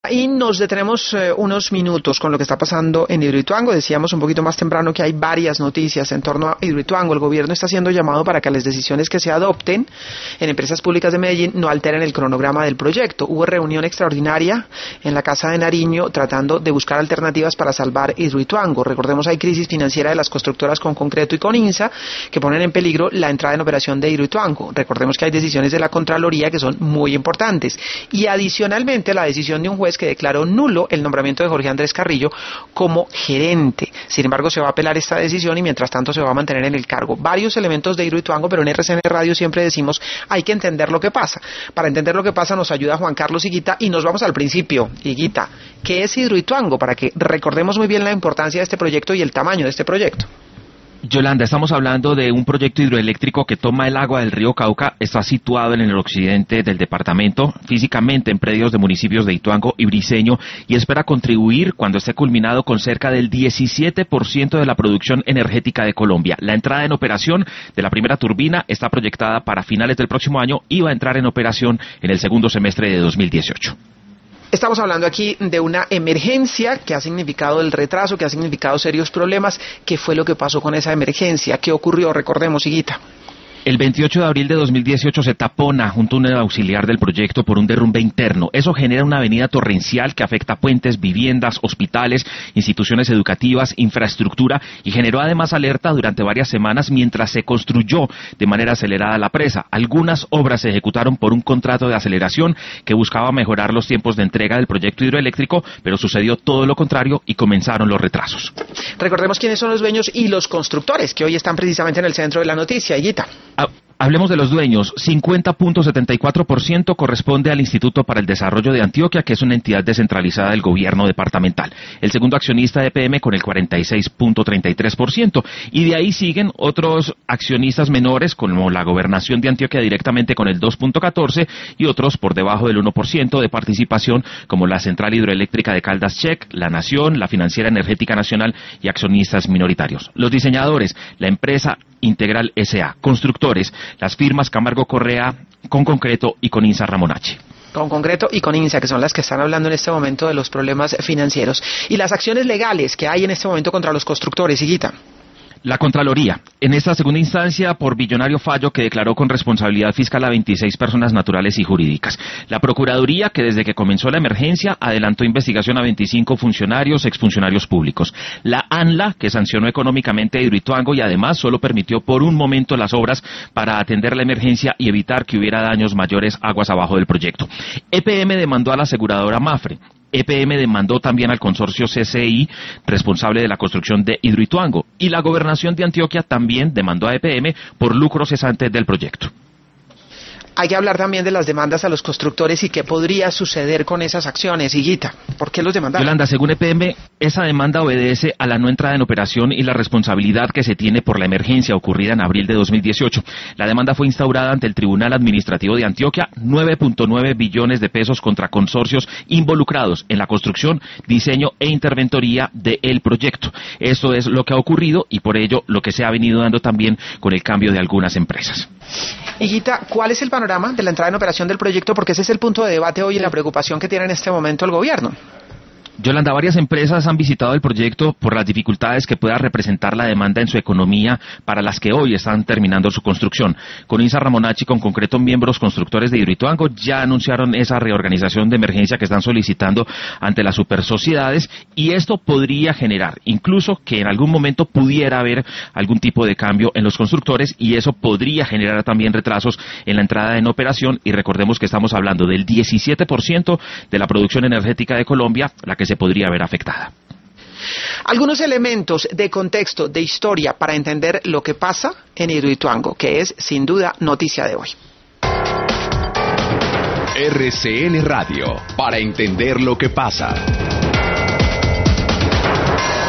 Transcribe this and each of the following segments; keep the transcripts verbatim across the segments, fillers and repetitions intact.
Y nos detenemos eh, unos minutos con lo que está pasando en Hidroituango. Decíamos un poquito más temprano que hay varias noticias en torno a Hidroituango. El gobierno está haciendo llamado para que las decisiones que se adopten en empresas públicas de Medellín no alteren el cronograma del proyecto. Hubo reunión extraordinaria en la Casa de Nariño tratando de buscar alternativas para salvar Hidroituango. Recordemos, hay crisis financiera de las constructoras con Concreto y con INSA que ponen en peligro la entrada en operación de Hidroituango. Recordemos que hay decisiones de la Contraloría que son muy importantes. Y adicionalmente la decisión de un juez que declaró nulo el nombramiento de Jorge Andrés Carrillo como gerente. Sin embargo, se va a apelar esta decisión y mientras tanto se va a mantener en el cargo. Varios elementos de Hidroituango, pero en R C N Radio siempre decimos hay que entender lo que pasa. Para entender lo que pasa nos ayuda Juan Carlos Higuita y nos vamos al principio. Higuita, ¿qué es Hidroituango? Para que recordemos muy bien la importancia de este proyecto y el tamaño de este proyecto. Yolanda, estamos hablando de un proyecto hidroeléctrico que toma el agua del río Cauca, está situado en el occidente del departamento, físicamente en predios de municipios de Ituango y Briceño, y espera contribuir, cuando esté culminado, con cerca del diecisiete por ciento de la producción energética de Colombia. La entrada en operación de la primera turbina está proyectada para finales del próximo año y va a entrar en operación en el segundo semestre de dos mil dieciocho. Estamos hablando aquí de una emergencia que ha significado el retraso, que ha significado serios problemas. ¿Qué fue lo que pasó con esa emergencia? ¿Qué ocurrió? Recordemos, Higuita. El veintiocho de abril de dos mil dieciocho se tapona un túnel auxiliar del proyecto por un derrumbe interno. Eso genera una avenida torrencial que afecta puentes, viviendas, hospitales, instituciones educativas, infraestructura y generó además alerta durante varias semanas mientras se construyó de manera acelerada la presa. Algunas obras se ejecutaron por un contrato de aceleración que buscaba mejorar los tiempos de entrega del proyecto hidroeléctrico, pero sucedió todo lo contrario y comenzaron los retrasos. Recordemos quiénes son los dueños y los constructores que hoy están precisamente en el centro de la noticia, Higuita. Hablemos de los dueños. cincuenta punto setenta y cuatro por ciento corresponde al Instituto para el Desarrollo de Antioquia, que es una entidad descentralizada del gobierno departamental. El segundo accionista E P M con el cuarenta y seis punto treinta y tres por ciento. Y de ahí siguen otros accionistas menores, como la Gobernación de Antioquia directamente con el dos punto catorce por ciento y otros por debajo del uno por ciento de participación, como la Central Hidroeléctrica de Caldas Check, La Nación, la Financiera Energética Nacional y accionistas minoritarios. Los diseñadores, la empresa Integral S A. Constructores, las firmas Camargo Correa, con Concreto y con INSA Ramonachi. Con Concreto y con INSA, que son las que están hablando en este momento de los problemas financieros. Y las acciones legales que hay en este momento contra los constructores, Higuita. La Contraloría, en esta segunda instancia por billonario fallo que declaró con responsabilidad fiscal a veintiséis personas naturales y jurídicas. La Procuraduría, que desde que comenzó la emergencia adelantó investigación a veinticinco funcionarios, exfuncionarios públicos. La ANLA, que sancionó económicamente a Hidroituango y además solo permitió por un momento las obras para atender la emergencia y evitar que hubiera daños mayores aguas abajo del proyecto. E P M demandó a la aseguradora Mafre. E P M demandó también al consorcio C C I, responsable de la construcción de Hidroituango, y la Gobernación de Antioquia también demandó a E P M por lucro cesante del proyecto. Hay que hablar también de las demandas a los constructores y qué podría suceder con esas acciones, Higuita. ¿Por qué los demandaron? Yolanda, según E P M, esa demanda obedece a la no entrada en operación y la responsabilidad que se tiene por la emergencia ocurrida en abril de dos mil dieciocho. La demanda fue instaurada ante el Tribunal Administrativo de Antioquia, nueve punto nueve billones de pesos contra consorcios involucrados en la construcción, diseño e interventoría del proyecto. Esto es lo que ha ocurrido y por ello lo que se ha venido dando también con el cambio de algunas empresas. Higuita, ¿cuál es el panorama de la entrada en operación del proyecto? Porque ese es el punto de debate hoy y la preocupación que tiene en este momento el gobierno. Yolanda, varias empresas han visitado el proyecto por las dificultades que pueda representar la demanda en su economía para las que hoy están terminando su construcción. Con INSA Ramonachi, con Concreto, miembros constructores de Hidroituango ya anunciaron esa reorganización de emergencia que están solicitando ante las supersociedades y esto podría generar incluso que en algún momento pudiera haber algún tipo de cambio en los constructores y eso podría generar también retrasos en la entrada en operación y recordemos que estamos hablando del diecisiete por ciento de la producción energética de Colombia, la que se podría ver afectada. Algunos elementos de contexto, de historia, para entender lo que pasa en Hidroituango, que es sin duda noticia de hoy. R C N Radio, para entender lo que pasa.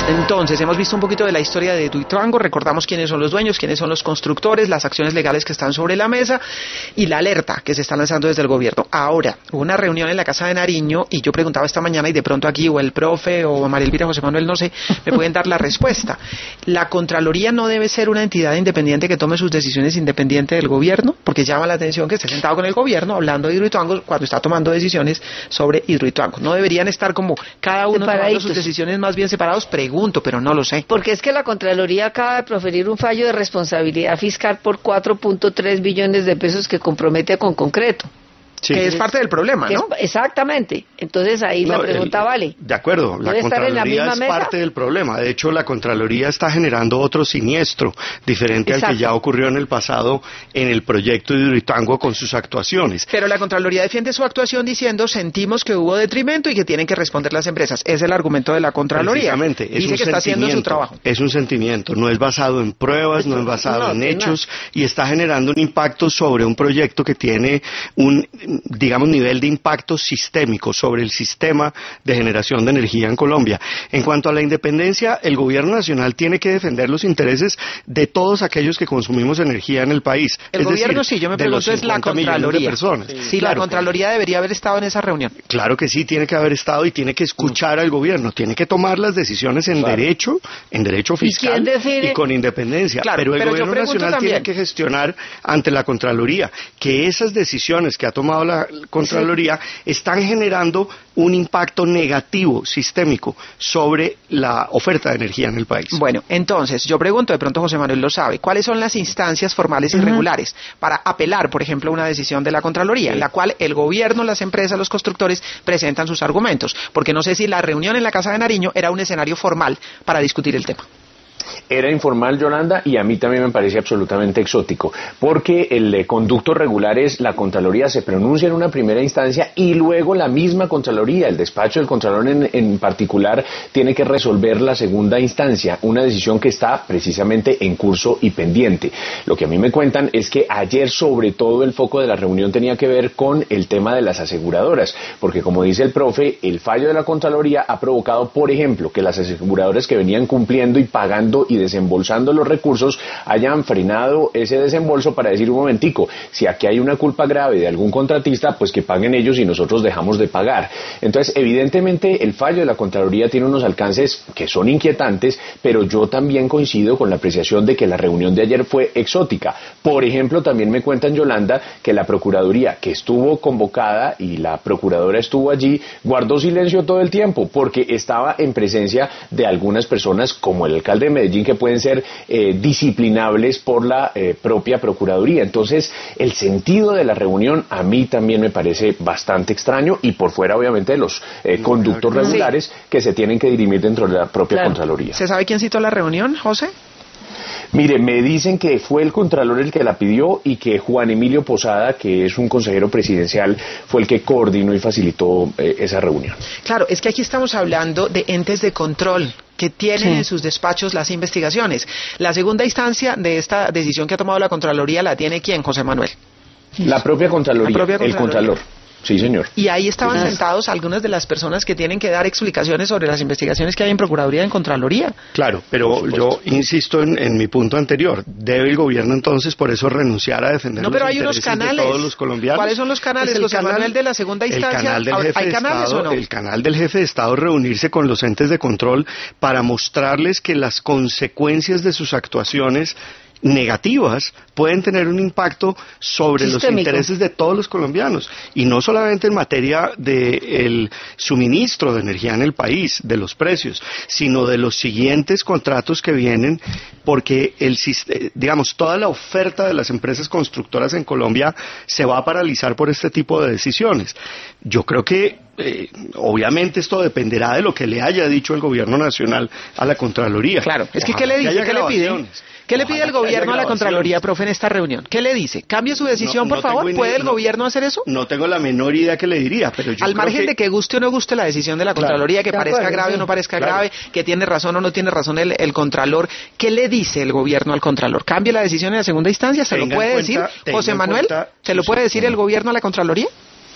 Entonces, hemos visto un poquito de la historia de Hidroituango, recordamos quiénes son los dueños, quiénes son los constructores, las acciones legales que están sobre la mesa y la alerta que se está lanzando desde el gobierno. Ahora, hubo una reunión en la Casa de Nariño y yo preguntaba esta mañana y de pronto aquí o el profe o María Elvira, José Manuel, no sé, me pueden dar la respuesta. ¿La Contraloría no debe ser una entidad independiente que tome sus decisiones independiente del gobierno? Porque llama la atención que esté sentado con el gobierno hablando de Hidroituango cuando está tomando decisiones sobre Hidroituango. ¿No deberían estar como cada uno tomando sus decisiones más bien separados? Pregunto, pero no lo sé. Porque es que la Contraloría acaba de proferir un fallo de responsabilidad fiscal por cuatro punto tres billones de pesos que compromete con concreto. Sí. Que es parte del problema, ¿no? Es, exactamente. Entonces ahí no, la pregunta el, vale. De acuerdo, la Contraloría la es mesa? parte del problema. De hecho, la Contraloría está generando otro siniestro, diferente Exacto. al que ya ocurrió en el pasado en el proyecto de Hidroituango con sus actuaciones. Pero la Contraloría defiende su actuación diciendo, sentimos que hubo detrimento y que tienen que responder las empresas. Es el argumento de la Contraloría. Precisamente. Es Dice un que está haciendo su trabajo. Es un sentimiento, no es basado en pruebas, no es basado no, en hechos, no. y está generando un impacto sobre un proyecto que tiene un digamos, nivel de impacto sistémico sobre el sistema de generación de energía en Colombia. En cuanto a la independencia, el gobierno nacional tiene que defender los intereses de todos aquellos que consumimos energía en el país. El es gobierno decir, sí, yo me pregunto es la Contraloría. Sí, sí claro. La Contraloría debería haber estado en esa reunión. Claro que sí, tiene que haber estado y tiene que escuchar mm. al gobierno, tiene que tomar las decisiones en claro. derecho, en derecho fiscal ¿Y, y con independencia. Claro, pero el pero gobierno nacional también. tiene que gestionar ante la Contraloría que esas decisiones que ha tomado la Contraloría sí. están generando un impacto negativo, sistémico, sobre la oferta de energía en el país. Bueno, entonces, yo pregunto, de pronto José Manuel lo sabe, ¿cuáles son las instancias formales y uh-huh. regulares para apelar, por ejemplo, una decisión de la Contraloría, sí. en la cual el gobierno, las empresas, los constructores presentan sus argumentos? Porque no sé si la reunión en la Casa de Nariño era un escenario formal para discutir el tema. Era informal, Yolanda, y a mí también me parece absolutamente exótico, porque el eh, conducto regular es la Contraloría se pronuncia en una primera instancia y luego la misma Contraloría, el despacho del Contralor en, en particular, tiene que resolver la segunda instancia, una decisión que está precisamente en curso y pendiente. Lo que a mí me cuentan es que ayer sobre todo el foco de la reunión tenía que ver con el tema de las aseguradoras, porque como dice el profe, el fallo de la Contraloría ha provocado, por ejemplo, que las aseguradoras que venían cumpliendo y pagando y desembolsando los recursos hayan frenado ese desembolso para decir un momentico, si aquí hay una culpa grave de algún contratista, pues que paguen ellos y nosotros dejamos de pagar. Entonces, evidentemente, el fallo de la Contraloría tiene unos alcances que son inquietantes, pero yo también coincido con la apreciación de que la reunión de ayer fue exótica. Por ejemplo, también me cuentan, Yolanda, que la Procuraduría, que estuvo convocada y la Procuradora estuvo allí, guardó silencio todo el tiempo, porque estaba en presencia de algunas personas, como el alcalde de Medellín, que pueden ser eh, disciplinables por la eh, propia Procuraduría. Entonces, el sentido de la reunión a mí también me parece bastante extraño y por fuera, obviamente, de los eh, conductos regulares sí. que se tienen que dirimir dentro de la propia claro. Contraloría. ¿Se sabe quién citó la reunión, José? Mire, me dicen que fue el Contralor el que la pidió y que Juan Emilio Posada, que es un consejero presidencial, fue el que coordinó y facilitó eh, esa reunión. Claro, es que aquí estamos hablando de entes de control que tienen sí. en sus despachos las investigaciones. La segunda instancia de esta decisión que ha tomado la Contraloría la tiene ¿quién, José Manuel? La propia Contraloría, la propia Contraloría. el Contralor. Sí, señor. Y ahí estaban sí. sentados algunas de las personas que tienen que dar explicaciones sobre las investigaciones que hay en Procuraduría y en Contraloría. Claro, pero yo insisto en, en mi punto anterior. Debe el gobierno entonces por eso renunciar a defender no, pero los hay intereses unos canales. de todos los colombianos. ¿Cuáles son los canales? Pues José canal, Manuel, de la segunda instancia. El canal del jefe ¿Hay canales Estado, o no? El canal del jefe de Estado reunirse con los entes de control para mostrarles que las consecuencias de sus actuaciones negativas pueden tener un impacto sobre Sistémico. los intereses de todos los colombianos y no solamente en materia del suministro de energía en el país, de los precios, sino de los siguientes contratos que vienen, porque el digamos toda la oferta de las empresas constructoras en Colombia se va a paralizar por este tipo de decisiones. Yo creo que Eh, obviamente esto dependerá de lo que le haya dicho el gobierno nacional a la Contraloría. Claro, es que ¿qué le dice? ¿Qué le pide? ¿Qué le pide el gobierno a la Contraloría, profe, en esta reunión? ¿Qué le dice? ¿Cambie su decisión, no, no por favor? ¿Puede el no, gobierno hacer eso? No tengo la menor idea que le diría, pero yo Al creo margen que... de que guste o no guste la decisión de la Contraloría, claro, que parezca acuerdo, grave sí. o no parezca claro. grave, que tiene razón o no tiene razón el, el Contralor, ¿qué le dice el gobierno al Contralor? ¿Cambie la decisión en la segunda instancia? ¿Se tenga lo puede cuenta, decir José Manuel? Cuenta, ¿Se lo puede decir el gobierno a la Contraloría?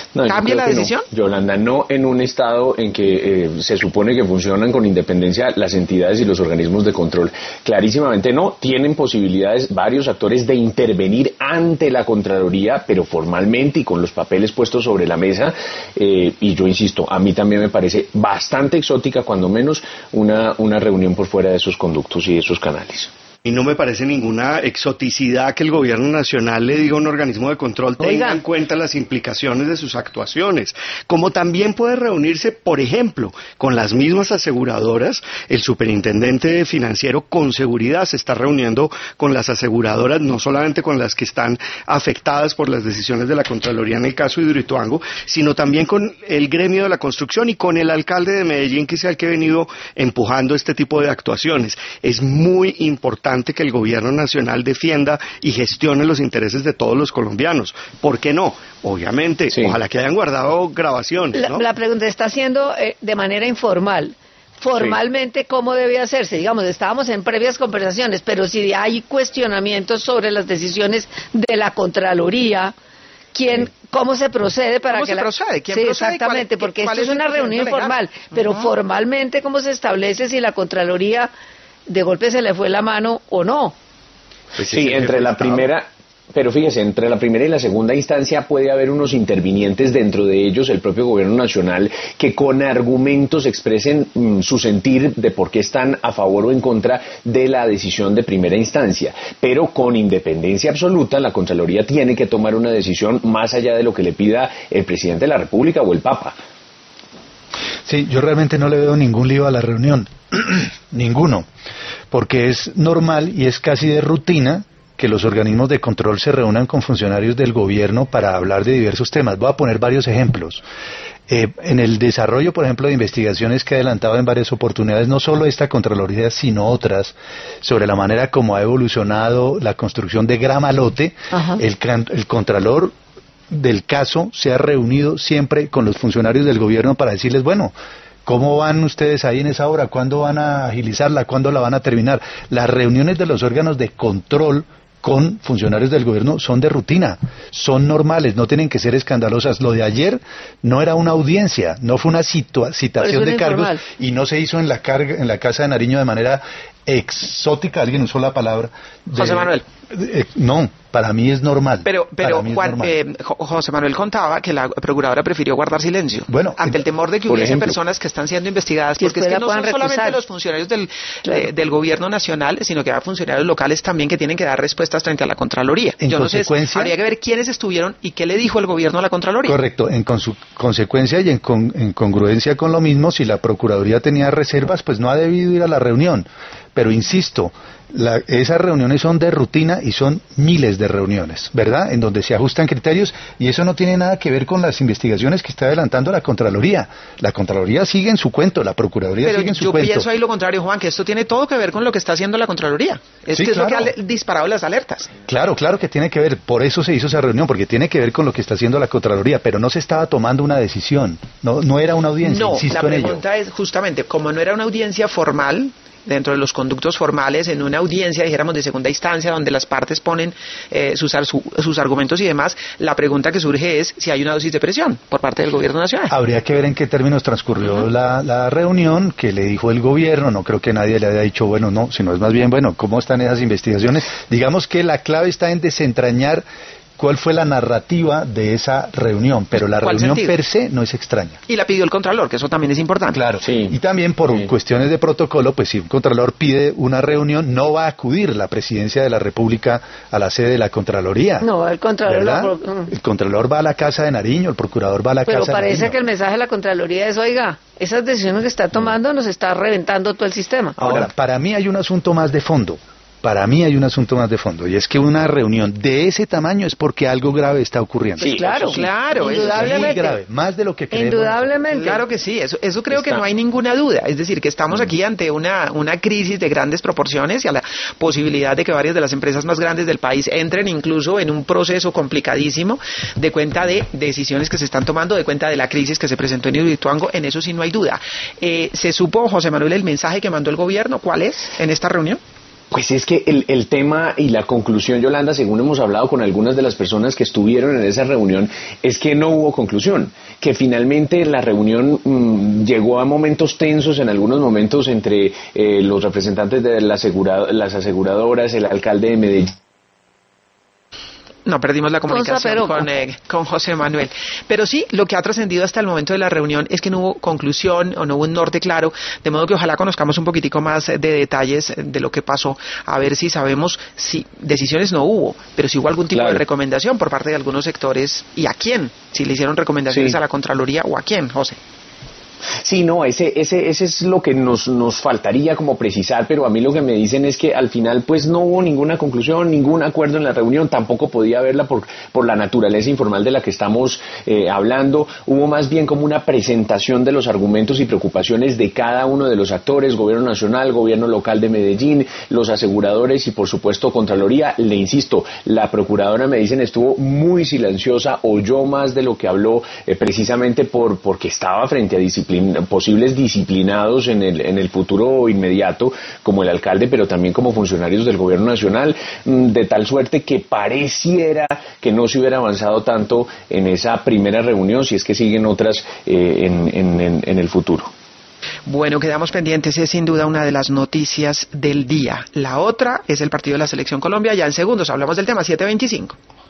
No, ¿Cambia la decisión? No. Yolanda, no en un estado en que eh, se supone que funcionan con independencia las entidades y los organismos de control. Clarísimamente no. Tienen posibilidades varios actores de intervenir ante la Contraloría, pero formalmente y con los papeles puestos sobre la mesa. Eh, y yo insisto, a mí también me parece bastante exótica, cuando menos, una, una reunión por fuera de esos conductos y de esos canales. Y no me parece ninguna exoticidad que el gobierno nacional le diga a un organismo de control tenga Oigan. en cuenta las implicaciones de sus actuaciones. Como también puede reunirse, por ejemplo, con las mismas aseguradoras. El superintendente financiero con seguridad se está reuniendo con las aseguradoras, no solamente con las que están afectadas por las decisiones de la Contraloría en el caso de Hidroituango, sino también con el gremio de la construcción y con el alcalde de Medellín, que es el que ha venido empujando este tipo de actuaciones. Es muy importante que el gobierno nacional defienda y gestione los intereses de todos los colombianos. ¿Por qué no? Obviamente, sí. Ojalá que hayan guardado grabaciones, ¿no? La, la pregunta está haciendo eh, de manera informal. Formalmente, sí. ¿Cómo debe hacerse? Digamos, estábamos en previas conversaciones, pero si hay cuestionamientos sobre las decisiones de la Contraloría, ¿quién, sí. ¿cómo se procede para ¿Cómo que se la... procede? ¿Quién sí, procede? exactamente, ¿Cuál, porque cuál esto es, es una reunión informal, pero uh-huh. formalmente, ¿cómo se establece si la Contraloría de golpe se le fue la mano o no? Pues sí, sí entre la primera, pero fíjese, entre la primera y la segunda instancia puede haber unos intervinientes, dentro de ellos el propio gobierno nacional, que con argumentos expresen mmm, su sentir de por qué están a favor o en contra de la decisión de primera instancia, pero con independencia absoluta. La Contraloría tiene que tomar una decisión más allá de lo que le pida el presidente de la República o el Papa. Sí, yo realmente no le veo ningún lío a la reunión, ninguno, porque es normal y es casi de rutina que los organismos de control se reúnan con funcionarios del gobierno para hablar de diversos temas. Voy a poner varios ejemplos. Eh, en el desarrollo, por ejemplo, de investigaciones que he adelantado en varias oportunidades, no solo esta Contraloría, sino otras, sobre la manera como ha evolucionado la construcción de Gramalote, el, el Contralor del caso se ha reunido siempre con los funcionarios del gobierno para decirles, bueno, ¿cómo van ustedes ahí en esa obra? ¿Cuándo van a agilizarla? ¿Cuándo la van a terminar? Las reuniones de los órganos de control con funcionarios del gobierno son de rutina, son normales, no tienen que ser escandalosas. Lo de ayer no era una audiencia, no fue una situa- citación de cargos informal. Y no se hizo en la, carga, en la Casa de Nariño de manera exótica. Alguien usó la palabra de, José Manuel. Eh, no, para mí es normal. Pero, pero Juan, normal. Eh, José Manuel contaba que la procuradora prefirió guardar silencio. Bueno, ante el temor de que hubiese ejemplo, personas que están siendo investigadas, porque es que no son recusar. solamente los funcionarios del, claro. eh, del gobierno nacional, sino que hay funcionarios locales también que tienen que dar respuestas frente a la Contraloría. En Yo consecuencia, no sé, habría que ver quiénes estuvieron y qué le dijo el gobierno a la Contraloría. Correcto, en con consecuencia y en, con en congruencia con lo mismo, si la Procuraduría tenía reservas, pues no ha debido ir a la reunión. Pero insisto, la, esas reuniones son de rutina y son miles de reuniones, ¿verdad? En donde se ajustan criterios, y eso no tiene nada que ver con las investigaciones que está adelantando la Contraloría. La Contraloría sigue en su cuento, la Procuraduría Pero sigue en su yo cuento. Yo pienso ahí lo contrario, Juan, que esto tiene todo que ver con lo que está haciendo la Contraloría. Es sí, que claro. es lo que ha disparado las alertas. Claro, claro que tiene que ver, por eso se hizo esa reunión, porque tiene que ver con lo que está haciendo la Contraloría, pero no se estaba tomando una decisión, no, no era una audiencia, no, insisto en ello. No, la pregunta es justamente, como no era una audiencia formal, dentro de los conductos formales, en una audiencia, dijéramos, de segunda instancia, donde las partes ponen eh, sus, su, sus argumentos y demás, la pregunta que surge es si hay una dosis de presión por parte del gobierno nacional. Habría que ver en qué términos transcurrió uh-huh. la, la reunión, que le dijo el gobierno. No creo que nadie le haya dicho, bueno, no, sino es más bien, bueno, ¿cómo están esas investigaciones? Digamos que la clave está en desentrañar cuál fue la narrativa de esa reunión, pero la reunión sentido? per se no es extraña. Y la pidió el Contralor, que eso también es importante. Claro, sí. Y también por sí. cuestiones de protocolo, pues si un Contralor pide una reunión, no va a acudir la Presidencia de la República a la sede de la Contraloría. No, el Contralor... Lo... El Contralor va a la Casa de Nariño, el Procurador va a la pero Casa de Nariño. Pero parece que el mensaje de la Contraloría es, oiga, esas decisiones que está tomando nos está reventando todo el sistema. Ahora, para mí hay un asunto más de fondo. Para mí hay un asunto más de fondo, y es que una reunión de ese tamaño es porque algo grave está ocurriendo. Sí, claro, claro, indudablemente. Es muy grave, más de lo que creemos. Indudablemente. Claro que sí, eso, eso creo está. que no hay ninguna duda. Es decir, que estamos aquí ante una, una crisis de grandes proporciones y a la posibilidad de que varias de las empresas más grandes del país entren incluso en un proceso complicadísimo de cuenta de decisiones que se están tomando, de cuenta de la crisis que se presentó en Hidroituango. En eso sí no hay duda. Eh, ¿Se supo, José Manuel, el mensaje que mandó el gobierno? ¿Cuál es en esta reunión? Pues es que el, el tema y la conclusión, Yolanda, según hemos hablado con algunas de las personas que estuvieron en esa reunión, es que no hubo conclusión, que finalmente la reunión mmm, llegó a momentos tensos, en algunos momentos entre eh, los representantes de la asegurado, las aseguradoras, el alcalde de Medellín. No, perdimos la comunicación con, eh, con José Manuel. Pero sí, lo que ha trascendido hasta el momento de la reunión es que no hubo conclusión o no hubo un norte claro, de modo que ojalá conozcamos un poquitico más de detalles de lo que pasó, a ver si sabemos si decisiones no hubo, pero si hubo algún tipo claro. de recomendación por parte de algunos sectores y a quién, si le hicieron recomendaciones sí. a la Contraloría o a quién, José. Sí, no, ese, ese, ese es lo que nos, nos faltaría como precisar, pero a mí lo que me dicen es que al final pues no hubo ninguna conclusión, ningún acuerdo en la reunión, tampoco podía haberla por, por la naturaleza informal de la que estamos eh, hablando, hubo más bien como una presentación de los argumentos y preocupaciones de cada uno de los actores, gobierno nacional, gobierno local de Medellín, los aseguradores y por supuesto Contraloría. Le insisto, la procuradora me dicen estuvo muy silenciosa, oyó más de lo que habló eh, precisamente por, porque estaba frente a disciplina posibles disciplinados en el, en el futuro inmediato, como el alcalde, pero también como funcionarios del gobierno nacional, de tal suerte que pareciera que no se hubiera avanzado tanto en esa primera reunión, si es que siguen otras eh, en, en, en, en el futuro. Bueno, quedamos pendientes, es sin duda una de las noticias del día. La otra es el partido de la Selección Colombia, ya en segundos hablamos del tema, siete veinticinco.